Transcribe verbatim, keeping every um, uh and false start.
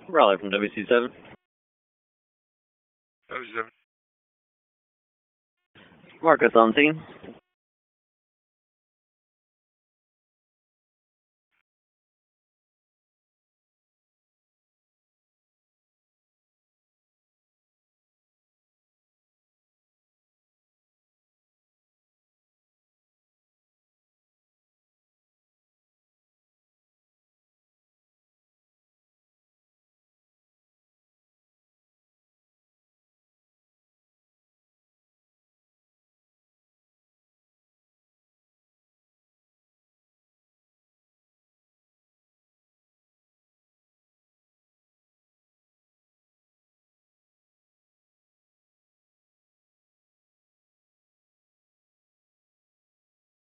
Raleigh from W C seven. W seven. Marcus on scene.